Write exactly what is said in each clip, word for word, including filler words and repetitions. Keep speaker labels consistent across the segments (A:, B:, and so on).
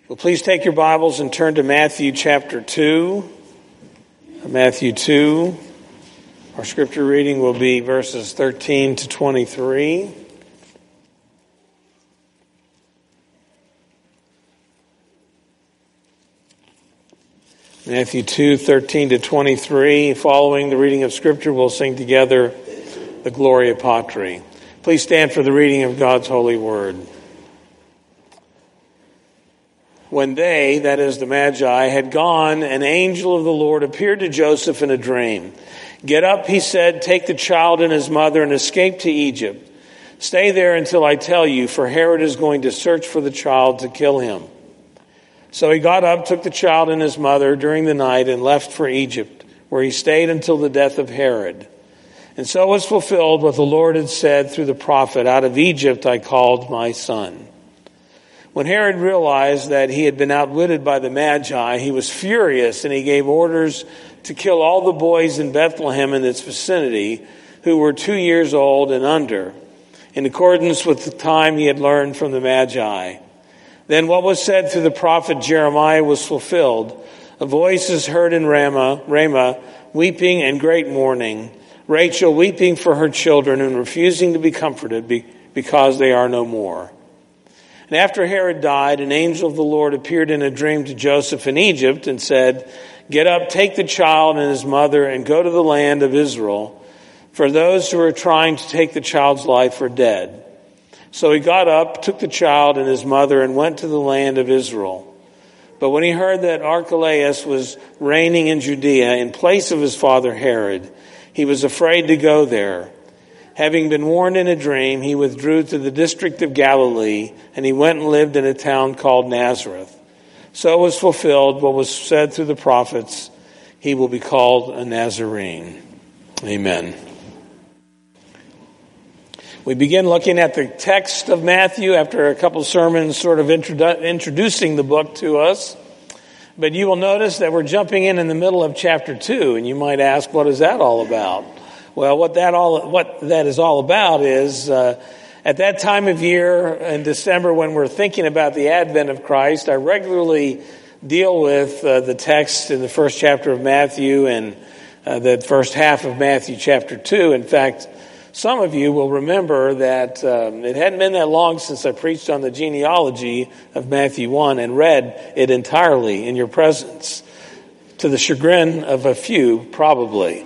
A: Well, please take your Bibles and turn to Matthew chapter two. Matthew two. Our scripture reading will be verses thirteen to twenty-three. Matthew two, thirteen to twenty-three. Following the reading of scripture, we'll sing together the Gloria Patri. Please stand for the reading of God's holy word. When they, that is the Magi, had gone, an angel of the Lord appeared to Joseph in a dream. "Get up," he said, "take the child and his mother and escape to Egypt. Stay there until I tell you, for Herod is going to search for the child to kill him." So he got up, took the child and his mother during the night, and left for Egypt, where he stayed until the death of Herod. And so was fulfilled what the Lord had said through the prophet, "Out of Egypt I called my son." When Herod realized that he had been outwitted by the Magi, he was furious, and he gave orders to kill all the boys in Bethlehem and its vicinity who were two years old and under, in accordance with the time he had learned from the Magi. Then what was said through the prophet Jeremiah was fulfilled. "A voice is heard in Ramah, Ramah, weeping and great mourning, Rachel weeping for her children and refusing to be comforted because they are no more." And after Herod died, an angel of the Lord appeared in a dream to Joseph in Egypt and said, "Get up, take the child and his mother and go to the land of Israel, for those who are trying to take the child's life are dead." So he got up, took the child and his mother and went to the land of Israel. But when he heard that Archelaus was reigning in Judea in place of his father Herod, he was afraid to go there. Having been warned in a dream, he withdrew to the district of Galilee, and he went and lived in a town called Nazareth. So was fulfilled what was said through the prophets, "He will be called a Nazarene." Amen. We begin looking at the text of Matthew after a couple of sermons sort of introdu- introducing the book to us. But you will notice that we're jumping in in the middle of chapter two, and you might ask, what is that all about? Well, what that all what that is all about is uh, at that time of year in December when we're thinking about the advent of Christ, I regularly deal with uh, the text in the first chapter of Matthew and uh, the first half of Matthew chapter two. In fact, some of you will remember that um, it hadn't been that long since I preached on the genealogy of Matthew one and read it entirely in your presence, to the chagrin of a few, probably.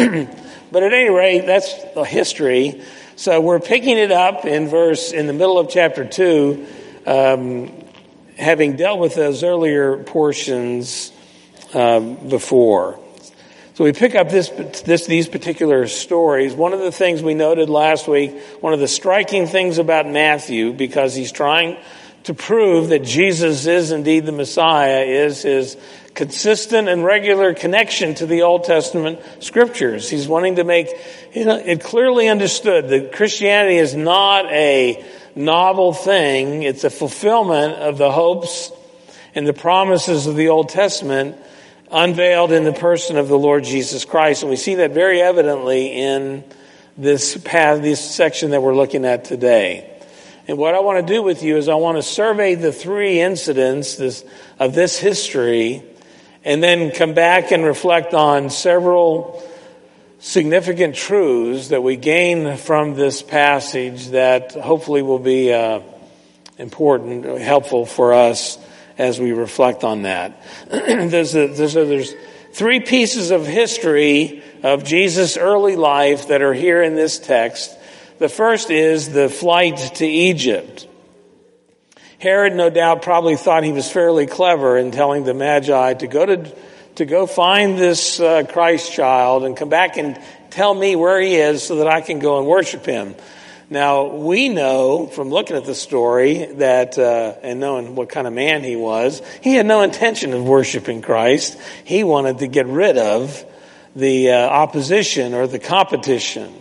A: But at any rate, that's the history. So we're picking it up in verse, in the middle of chapter two, um, having dealt with those earlier portions um, before. So we pick up this, this, these particular stories. One of the things we noted last week, one of the striking things about Matthew, because he's trying to prove that Jesus is indeed the Messiah, is his consistent and regular connection to the Old Testament scriptures. He's wanting to make you know, it clearly understood that Christianity is not a novel thing. It's a fulfillment of the hopes and the promises of the Old Testament unveiled in the person of the Lord Jesus Christ. And we see that very evidently in this path, this section that we're looking at today. And what I want to do with you is I want to survey the three incidents this, of this history, and then come back and reflect on several significant truths that we gain from this passage that hopefully will be uh, important, helpful for us as we reflect on that. there's, a, there's, a, there's three pieces of history of Jesus' early life that are here in this text. The first is the flight to Egypt. Herod, no doubt, probably thought he was fairly clever in telling the Magi to go to to go find this uh, Christ child and come back and tell me where he is so that I can go and worship him. Now, we know from looking at the story that, uh, and knowing what kind of man he was, he had no intention of worshiping Christ. He wanted to get rid of the uh, opposition or the competition.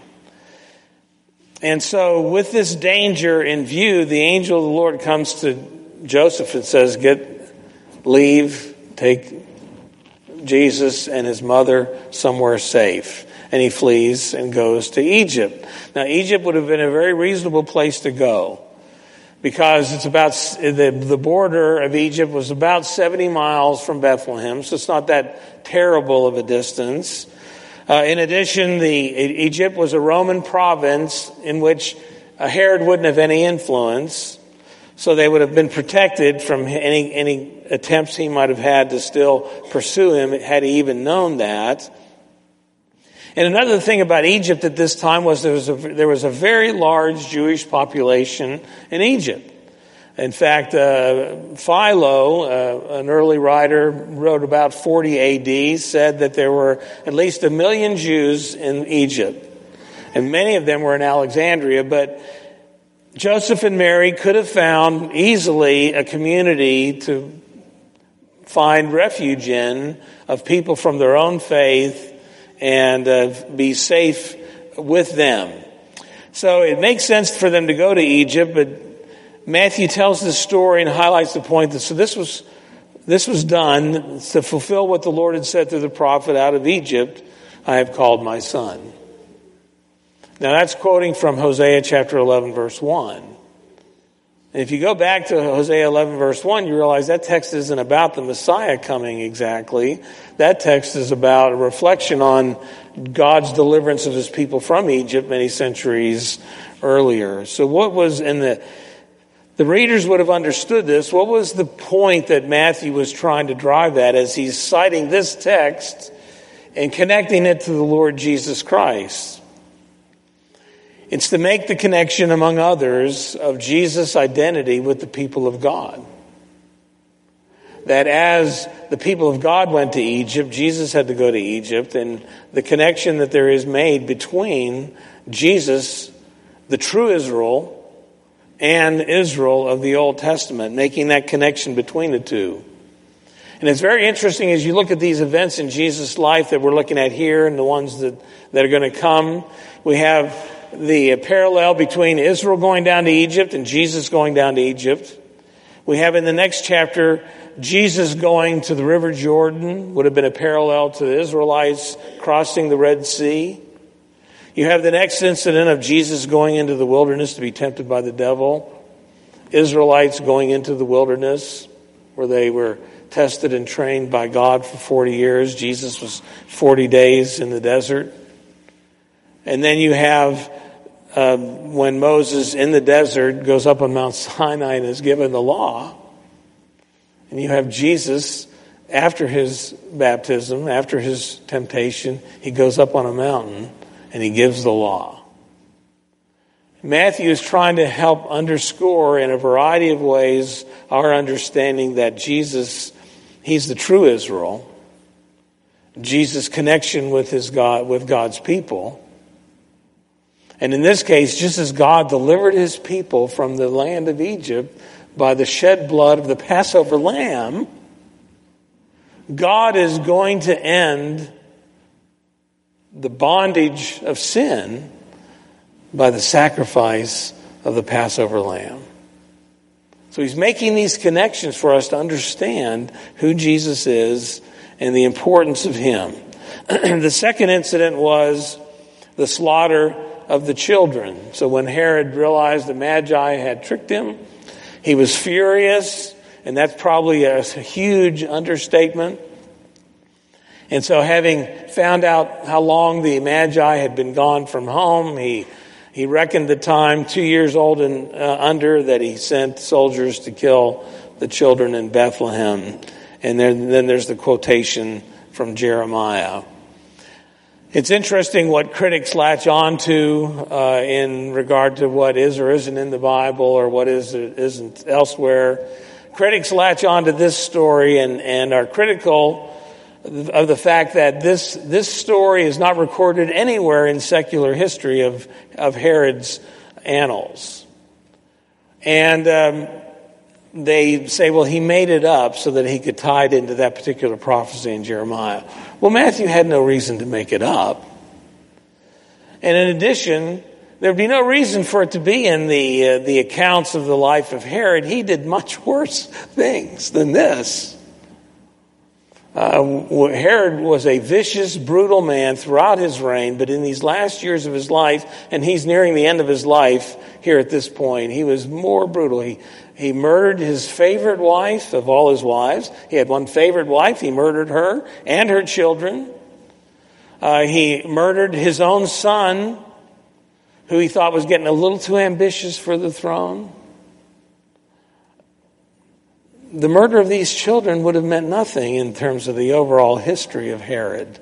A: And so with this danger in view, the angel of the Lord comes to Joseph and says, get, leave, take Jesus and his mother somewhere safe. And he flees and goes to Egypt. Now, Egypt would have been a very reasonable place to go. because it's about the, the border of Egypt was about seventy miles from Bethlehem, so it's not that terrible of a distance. Uh, in addition, the Egypt was a Roman province in which Herod wouldn't have any influence, so they would have been protected from any any attempts he might have had to still pursue him had he even known that. And another thing about Egypt at this time was there was a, there was a very large Jewish population in Egypt. In fact, uh, Philo, uh, an early writer, wrote about forty A D, said that there were at least a million Jews in Egypt. And many of them were in Alexandria, but Joseph and Mary could have found easily a community to find refuge in of people from their own faith and uh, be safe with them. So it makes sense for them to go to Egypt, but Matthew tells this story and highlights the point that so this was this was done to fulfill what the Lord had said through the prophet, out of Egypt I have called my son. Now that's quoting from Hosea chapter eleven verse one. And if you go back to Hosea eleven verse one, you realize that text isn't about the Messiah coming exactly. That text is about a reflection on God's deliverance of his people from Egypt many centuries earlier. So what was in the, the readers would have understood this. What was the point that Matthew was trying to drive at as he's citing this text and connecting it to the Lord Jesus Christ? It's to make the connection, among others, of Jesus' identity with the people of God. That as the people of God went to Egypt, Jesus had to go to Egypt, and the connection that there is made between Jesus, the true Israel, and Israel of the Old Testament, making that connection between the two. And it's very interesting as you look at these events in Jesus' life that we're looking at here and the ones that, that are going to come. We have the parallel between Israel going down to Egypt and Jesus going down to Egypt. We have in the next chapter, Jesus going to the River Jordan would have been a parallel to the Israelites crossing the Red Sea. You have the next incident of Jesus going into the wilderness to be tempted by the devil. Israelites going into the wilderness where they were tested and trained by God for forty years. Jesus was forty days in the desert. And then you have uh, when Moses in the desert goes up on Mount Sinai and is given the law. And you have Jesus after his baptism, after his temptation, he goes up on a mountain and he gives the law. Matthew is trying to help underscore in a variety of ways our understanding that Jesus, he's the true Israel. Jesus' connection with his God, with God's people. And in this case, just as God delivered his people from the land of Egypt by the shed blood of the Passover lamb, God is going to end the bondage of sin by the sacrifice of the Passover lamb. So he's making these connections for us to understand who Jesus is and the importance of him. The second incident was the slaughter of the children. So when Herod realized the Magi had tricked him, he was furious, and that's probably a huge understatement. And so having found out how long the Magi had been gone from home, he he reckoned the time, two years old and uh, under, that he sent soldiers to kill the children in Bethlehem. And then, then there's the quotation from Jeremiah. It's interesting what critics latch on to uh, in regard to what is or isn't in the Bible or what is or isn't elsewhere. Critics latch on to this story and, and are critical of the fact that this this story is not recorded anywhere in secular history of, of Herod's annals. And um, they say, well, he made it up so that he could tie it into that particular prophecy in Jeremiah. Well, Matthew had no reason to make it up. And in addition, there'd be no reason for it to be in the uh, the accounts of the life of Herod. He did much worse things than this. Uh, Herod was a vicious, brutal man throughout his reign, but in these last years of his life, and he's nearing the end of his life here at this point, he was more brutal. He, he murdered his favorite wife of all his wives. He had one favorite wife. He murdered her and her children. Uh, he murdered his own son, who he thought was getting a little too ambitious for the throne. The murder of these children would have meant nothing in terms of the overall history of Herod.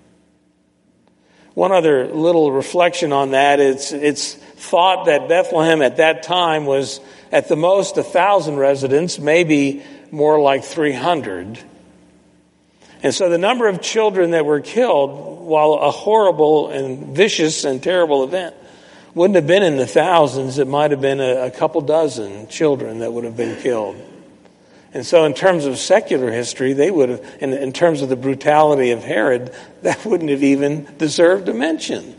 A: One other little reflection on that, it's, it's thought that Bethlehem at that time was at the most a thousand residents, maybe more like three hundred. And so the number of children that were killed, while a horrible and vicious and terrible event, wouldn't have been in the thousands. It might have been a, a couple dozen children that would have been killed. And so in terms of secular history, they would have, in, in terms of the brutality of Herod, that wouldn't have even deserved a mention.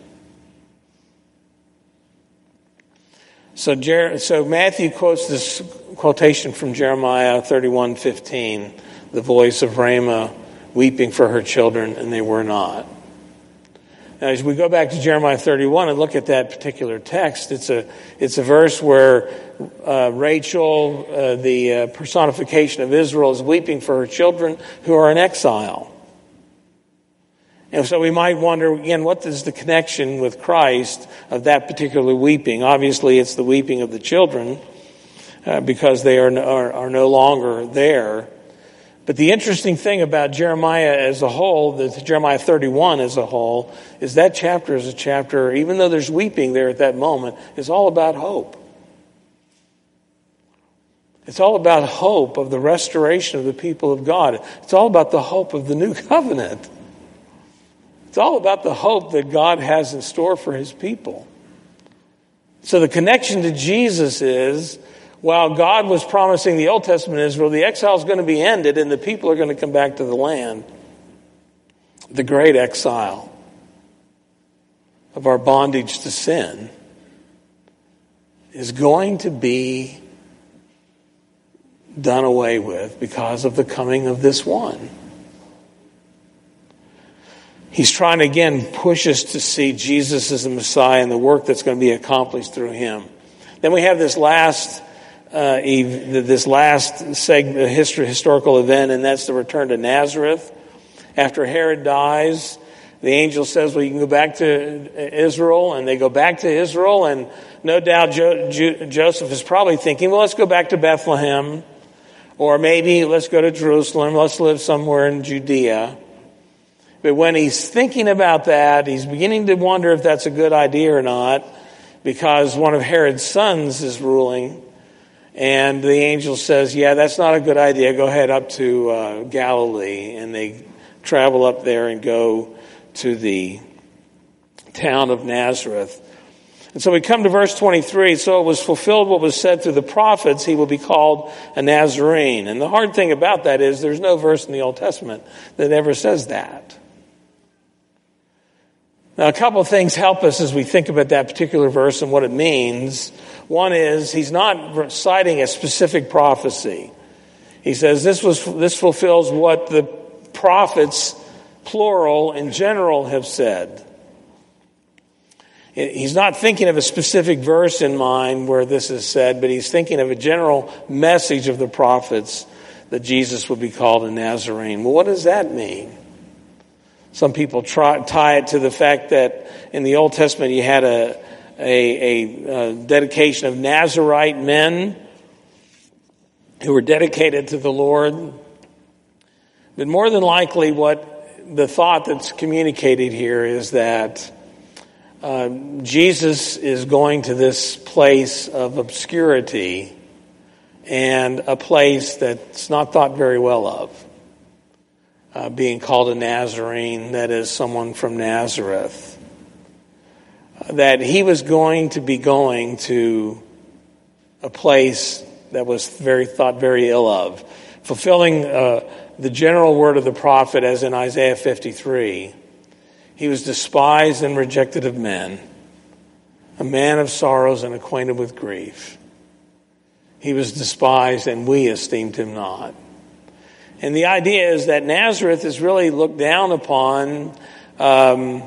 A: So, Jer- so Matthew quotes this quotation from Jeremiah thirty-one fifteen, the voice of Ramah weeping for her children, and they were not. Now, as we go back to Jeremiah thirty-one and look at that particular text, it's a it's a verse where uh, Rachel, uh, the uh, personification of Israel, is weeping for her children who are in exile. And so we might wonder, again, what is the connection with Christ of that particular weeping? Obviously, it's the weeping of the children uh, because they are, are are no longer there. But the interesting thing about Jeremiah as a whole, the Jeremiah thirty-one as a whole, is that chapter is a chapter, even though there's weeping there at that moment, is all about hope. It's all about hope of the restoration of the people of God. It's all about the hope of the new covenant. It's all about the hope that God has in store for his people. So the connection to Jesus is, while God was promising the Old Testament Israel, the exile is going to be ended and the people are going to come back to the land. The great exile of our bondage to sin is going to be done away with because of the coming of this one. He's trying to again push us to see Jesus as the Messiah and the work that's going to be accomplished through him. Then we have this last Uh, this last segment, history, historical event, and that's the return to Nazareth. After Herod dies, the angel says, well, you can go back to Israel, and they go back to Israel, and no doubt jo- Jo- Joseph is probably thinking, well, let's go back to Bethlehem, or maybe let's go to Jerusalem, let's live somewhere in Judea. But when he's thinking about that, he's beginning to wonder if that's a good idea or not, because one of Herod's sons is ruling. And the angel says, yeah, that's not a good idea. Go ahead up to uh, Galilee. And they travel up there and go to the town of Nazareth. And so we come to verse twenty-three. So it was fulfilled what was said through the prophets, he will be called a Nazarene. And the hard thing about that is there's no verse in the Old Testament that ever says that. Now, a couple of things help us as we think about that particular verse and what it means. One is, he's not citing a specific prophecy. He says this was this fulfills what the prophets, plural, in general, have said. He's not thinking of a specific verse in mind where this is said, but he's thinking of a general message of the prophets that Jesus would be called a Nazarene. Well, what does that mean? Some people try, tie it to the fact that in the Old Testament you had a, a, a, a dedication of Nazarite men who were dedicated to the Lord. But more than likely what the thought that's communicated here is that uh, Jesus is going to this place of obscurity and a place that's not thought very well of. Uh, being called a Nazarene, that is someone from Nazareth. Uh, that he was going to be going to a place that was very thought very ill of. Fulfilling uh, the general word of the prophet as in Isaiah fifty-three. He was despised and rejected of men, a man of sorrows and acquainted with grief. He was despised and we esteemed him not. And the idea is that Nazareth is really looked down upon, um,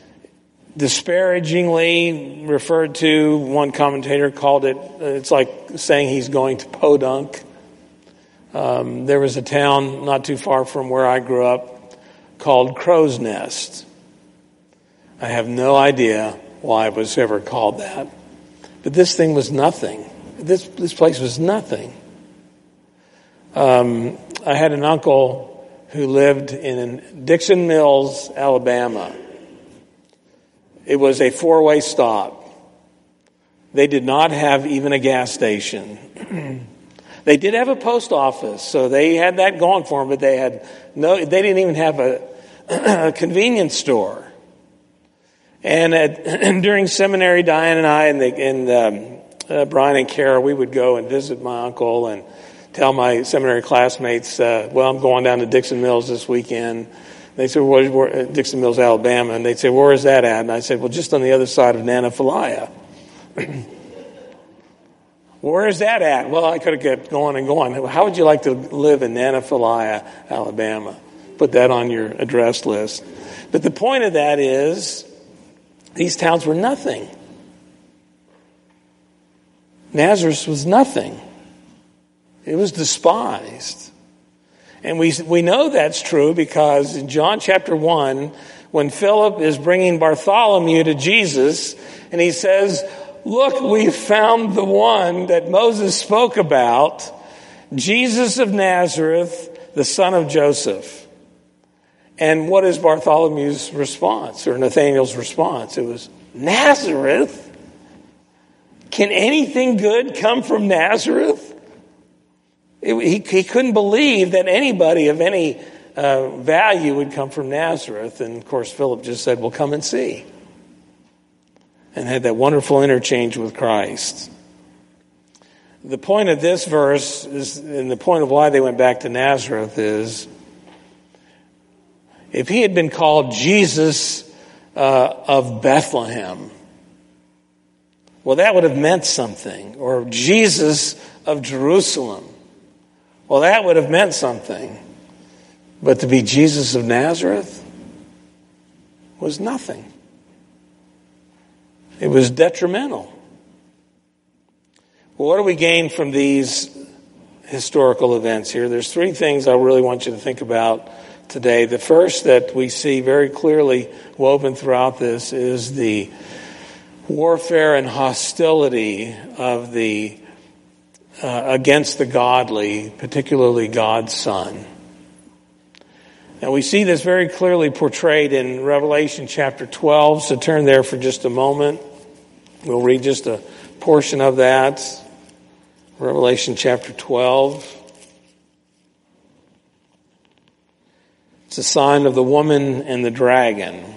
A: disparagingly referred to. One commentator called it, it's like saying he's going to podunk. Um, there was a town not too far from where I grew up called Crow's Nest. I have no idea why it was ever called that. But this thing was nothing. This, this place was nothing. Um, I had an uncle who lived in Dixon Mills, Alabama. It was a four-way stop. They did not have even a gas station. They did have a post office, so they had that going for them, but they had no, they didn't even have a, a convenience store. And at, during seminary, Diane and I and, the, and um, uh, Brian and Kara, we would go and visit my uncle and tell my seminary classmates, uh, well, I'm going down to Dixon Mills this weekend. They said, where, where, Dixon Mills, Alabama. And they'd say, where is that at? And I said, well, just on the other side of Nanophilia. Where is that at? Well, I could have kept going and going. How would you like to live in Nanophilia, Alabama? Put that on your address list. But the point of that is, these towns were nothing. Nazareth was nothing. It was despised. And we we know that's true because in John chapter one, when Philip is bringing Bartholomew to Jesus, and he says, look, we found the one that Moses spoke about, Jesus of Nazareth, the son of Joseph. And what is Bartholomew's response, or Nathanael's response? It was, Nazareth? Can anything good come from Nazareth? It, he, he couldn't believe that anybody of any uh, value would come from Nazareth. And, of course, Philip just said, well, come and see. And had that wonderful interchange with Christ. The point of this verse is, and the point of why they went back to Nazareth is, if he had been called Jesus uh, of Bethlehem, well, that would have meant something. Or Jesus of Jerusalem. Well, that would have meant something. But to be Jesus of Nazareth was nothing. It was detrimental. Well, what do we gain from these historical events here? There's three things I really want you to think about today. The first that we see very clearly woven throughout this is the warfare and hostility of the uh, against the godly, particularly God's Son. Now we see this very clearly portrayed in Revelation chapter twelve, so turn there for just a moment. We'll read just a portion of that. Revelation chapter twelve. It's a sign of the woman and the dragon.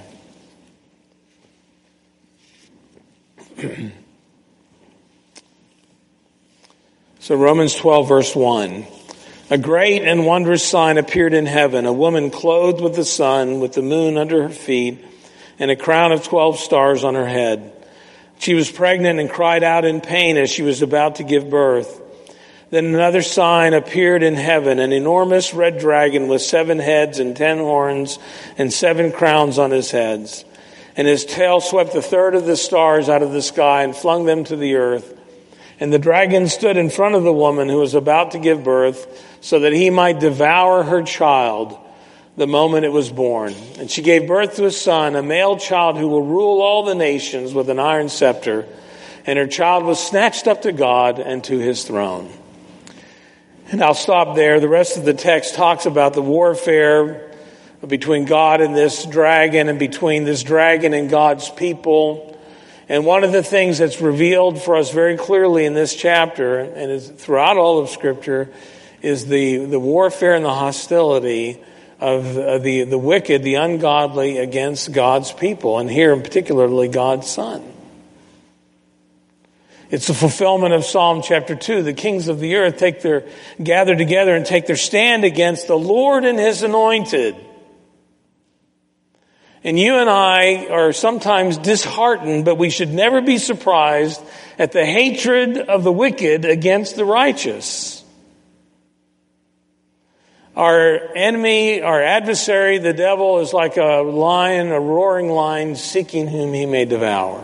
A: So Romans twelve verse one. A great and wondrous sign appeared in heaven, a woman clothed with the sun, with the moon under her feet, and a crown of twelve stars on her head. She was pregnant and cried out in pain as she was about to give birth. Then another sign appeared in heaven, an enormous red dragon with seven heads and ten horns and seven crowns on his heads. And his tail swept a third of the stars out of the sky and flung them to the earth. And the dragon stood in front of the woman who was about to give birth, so that he might devour her child the moment it was born. And she gave birth to a son, a male child who will rule all the nations with an iron scepter. And her child was snatched up to God and to his throne. And I'll stop there. The rest of the text talks about the warfare between God and this dragon, and between this dragon and God's people. And one of the things that's revealed for us very clearly in this chapter, and is throughout all of Scripture, is the, the warfare and the hostility of uh, the, the wicked, the ungodly against God's people, and here in particularly God's Son. It's the fulfillment of Psalm chapter two. The kings of the earth take their, gather together and take their stand against the Lord and his anointed. And you and I are sometimes disheartened, but we should never be surprised at the hatred of the wicked against the righteous. Our enemy, our adversary, the devil, is like a lion, a roaring lion, seeking whom he may devour.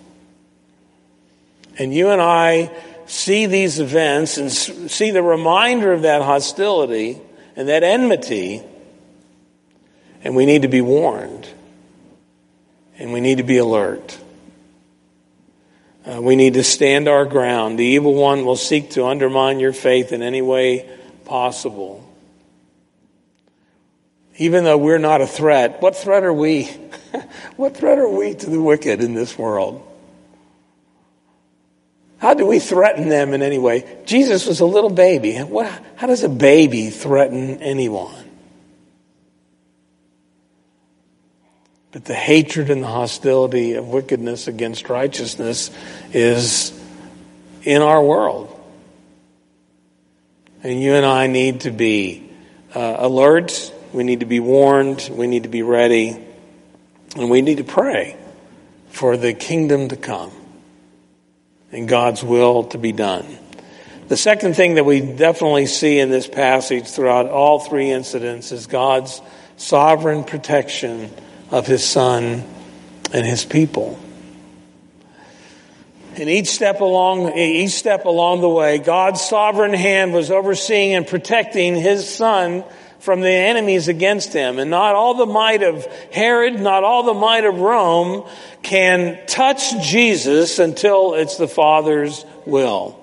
A: And you and I see these events and see the reminder of that hostility and that enmity, and we need to be warned. And we need to be alert. Uh, we need to stand our ground. The evil one will seek to undermine your faith in any way possible. Even though we're not a threat, what threat are we? What threat are we to the wicked in this world? How do we threaten them in any way? Jesus was a little baby. What, how does a baby threaten anyone? But the hatred and the hostility of wickedness against righteousness is in our world. And you and I need to be uh, alert. We need to be warned. We need to be ready. And we need to pray for the kingdom to come and God's will to be done. The second thing that we definitely see in this passage throughout all three incidents is God's sovereign protection of his Son and his people. And each step along, each step along the way, God's sovereign hand was overseeing and protecting his Son from the enemies against him. And not all the might of Herod, not all the might of Rome can touch Jesus until it's the Father's will.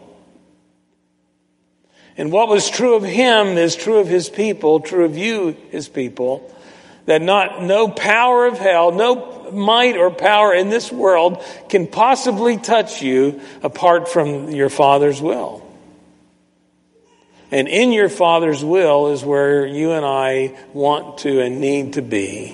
A: And what was true of him is true of his people, true of you, his people. That not no power of hell, no might or power in this world can possibly touch you apart from your Father's will. And in your Father's will is where you and I want to and need to be.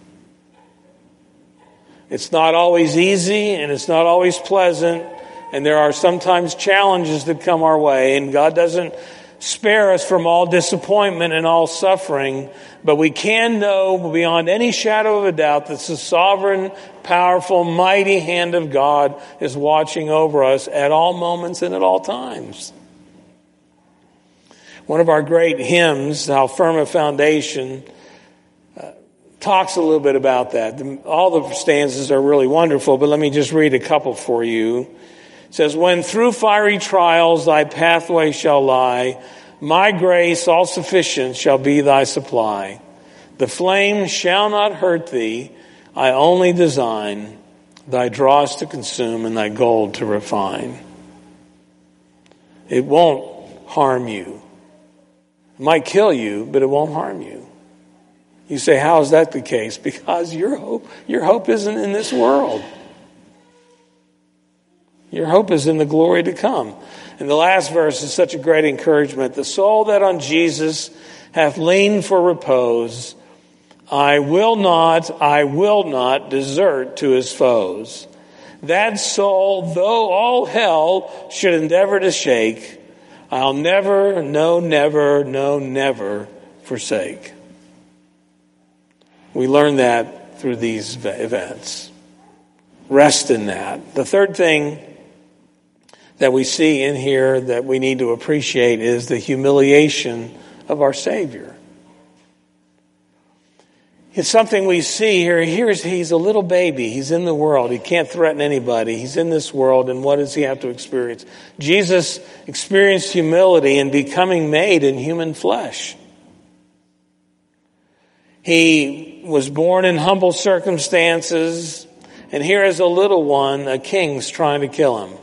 A: It's not always easy and it's not always pleasant. And there are sometimes challenges that come our way. And God doesn't spare us from all disappointment and all suffering. But we can know beyond any shadow of a doubt that the sovereign, powerful, mighty hand of God is watching over us at all moments and at all times. One of our great hymns, How Firm a Foundation, uh, talks a little bit about that. The, all the stanzas are really wonderful, but let me just read a couple for you. It says, when through fiery trials thy pathway shall lie, my grace all sufficient shall be thy supply. The flame shall not hurt thee, I only design thy dross to consume and thy gold to refine. It won't harm you. It might kill you, but it won't harm you. You say, how is that the case? Because your hope, your hope isn't in this world. Your hope is in the glory to come. And the last verse is such a great encouragement. The soul that on Jesus hath leaned for repose, I will not, I will not desert to his foes. That soul, though all hell should endeavor to shake, I'll never, no, never, no, never forsake. We learn that through these events. Rest in that. The third thing that we see in here that we need to appreciate is the humiliation of our Savior. It's something we see here. Here's, he's a little baby. He's in the world. He can't threaten anybody. He's in this world, and what does he have to experience? Jesus experienced humility in becoming made in human flesh. He was born in humble circumstances, and here is a little one, a king's trying to kill him.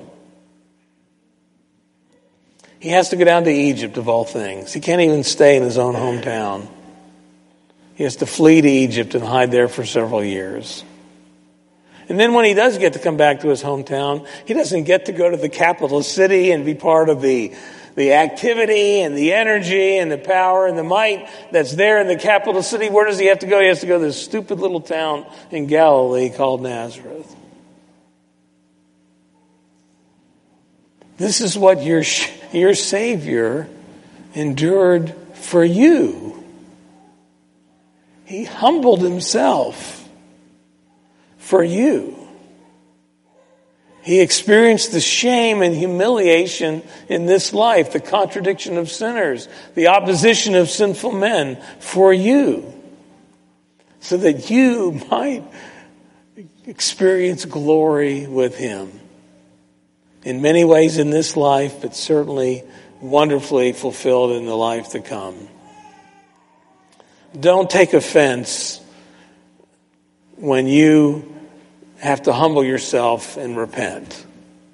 A: He has to go down to Egypt, of all things. He can't even stay in his own hometown. He has to flee to Egypt and hide there for several years. And then when he does get to come back to his hometown, he doesn't get to go to the capital city and be part of the, the activity and the energy and the power and the might that's there in the capital city. Where does he have to go? He has to go to this stupid little town in Galilee called Nazareth. This is what your, your Savior endured for you. He humbled himself for you. He experienced the shame and humiliation in this life, the contradiction of sinners, the opposition of sinful men for you, so that you might experience glory with him. In many ways in this life, but certainly wonderfully fulfilled in the life to come. Don't take offense when you have to humble yourself and repent.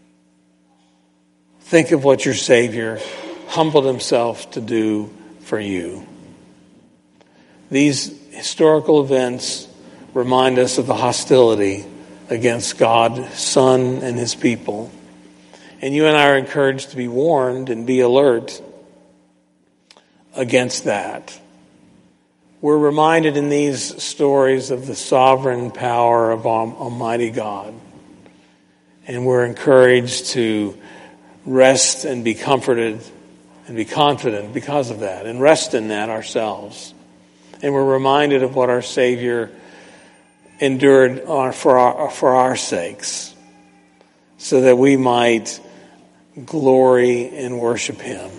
A: Think of what your Savior humbled himself to do for you. These historical events remind us of the hostility against God, Son, and his people. And you and I are encouraged to be warned and be alert against that. We're reminded in these stories of the sovereign power of Almighty God. And we're encouraged to rest and be comforted and be confident because of that, and rest in that ourselves. And we're reminded of what our Savior endured for our, for our sakes, so that we might glory and worship him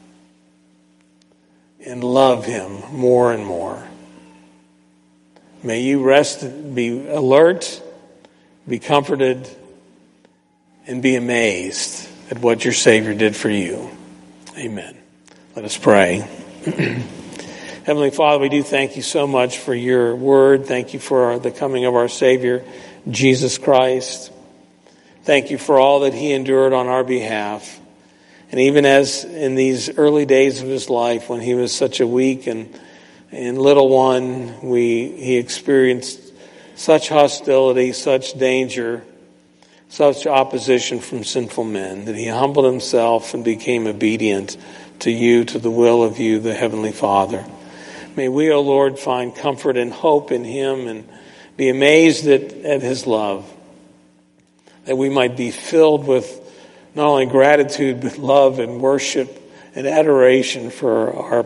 A: and love him more and more. May you rest, be alert, be comforted, and be amazed at what your Savior did for you. Amen. Let us pray. Heavenly Father, we do thank you so much for your word. Thank you for the coming of our Savior, Jesus Christ. Thank you for all that he endured on our behalf. And even as in these early days of his life, when he was such a weak and, and little one, we he experienced such hostility, such danger, such opposition from sinful men, that he humbled himself and became obedient to you, to the will of you, the Heavenly Father. May we, O Lord, find comfort and hope in him and be amazed at, at his love, that we might be filled with not only gratitude, but love and worship and adoration for our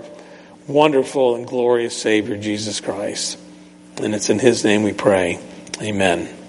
A: wonderful and glorious Savior, Jesus Christ. And it's in his name we pray. Amen.